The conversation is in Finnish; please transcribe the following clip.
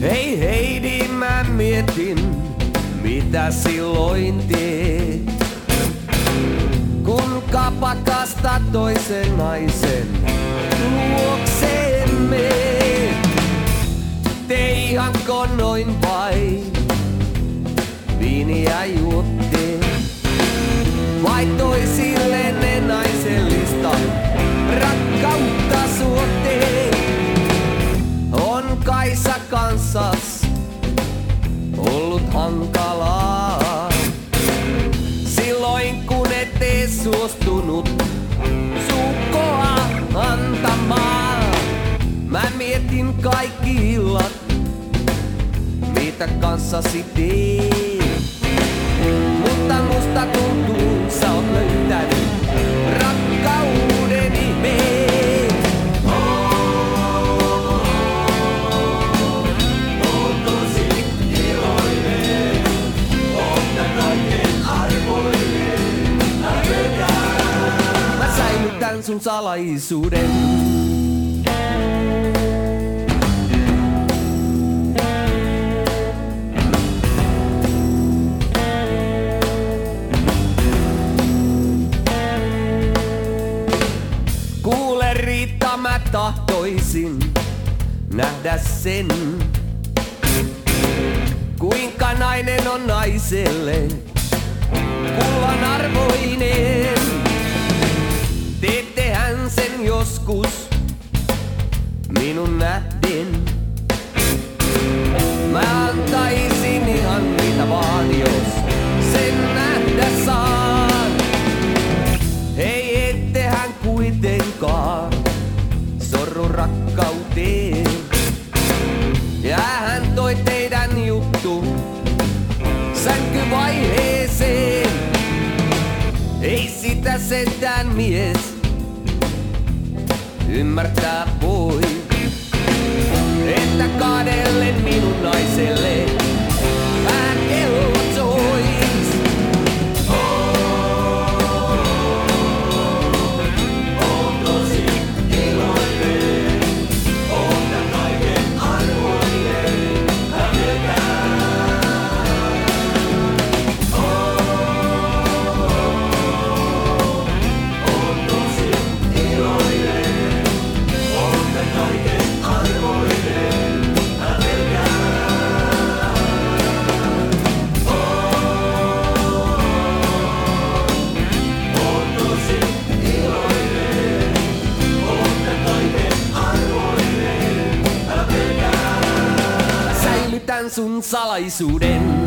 Hei Heidi, mä mietin, mitä silloin teet, kun kapakasta toisen naisen luokseen meet. Teihanko noin vain viiniä juotte, vai toisille ne naisellista rakkautta suotte? On Kaisa kanssas ollut hankalaa, silloin kun ette suostunut sukkoa antamaan. Mä mietin kaikki illat, mitä kanssasi teen, mutta musta tuntuu, sä oot löytänyt rakkauden ihmeen. Oon tosi iloinen, oon tän kaiken arvoinen. Mä säilytän sun salaisuuden. Kuule Riitta, mä tahtoisin nähdä sen, kuinka nainen on naiselle kullan arvoinen. Teettehän sen joskus minun nähden. Mä antaisin ihan mitä vaan, jos sen nähdä saan. Hei, ettehän kuitenkaan sorru rakkauteen. Ja hän toi teidän juttu sänkyvaiheeseen. Ei sitä sentään mies ymmärtää voi, että kahdelle minun naiselle hän kellot sois. Oon tosi iloinen, oon tän kaiken arvoinen. Oon tosi iloinen, oon tän kaiken arvoinen. Oon tosi iloinen, oon tän kaiken arvoinen. Älä pelkää. Säilytän sun salaisuuden.